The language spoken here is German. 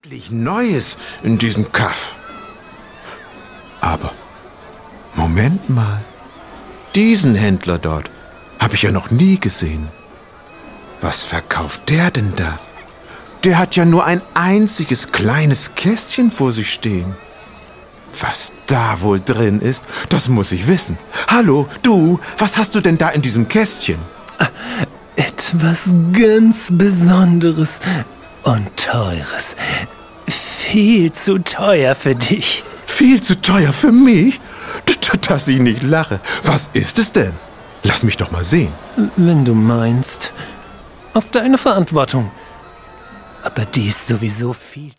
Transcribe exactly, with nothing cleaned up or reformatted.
Endlich Neues in diesem Kaff. Aber, Moment mal. Diesen Händler dort habe ich ja noch nie gesehen. Was verkauft der denn da? Der hat ja nur ein einziges kleines Kästchen vor sich stehen. Was da wohl drin ist, das muss ich wissen. Hallo, du, was hast du denn da in diesem Kästchen? Etwas ganz Besonderes und Teures. Viel zu teuer für dich. Viel zu teuer für mich? Dass ich nicht lache. Was ist es denn? Lass mich doch mal sehen. Wenn du meinst. Auf deine Verantwortung. Aber die ist sowieso viel